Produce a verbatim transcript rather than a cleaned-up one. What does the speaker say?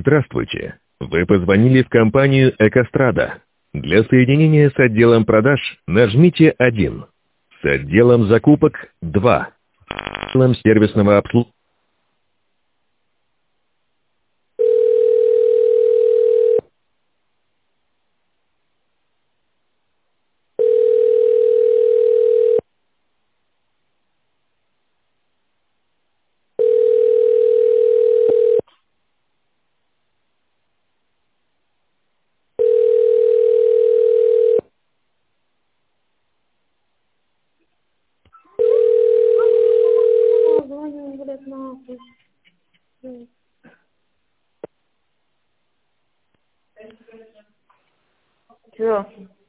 Здравствуйте. Вы позвонили в компанию «Экострада». Для соединения с отделом продаж нажмите один. С отделом закупок два. С отделом сервисного обслуживания. Звоню, блядь, нахуй. Чё?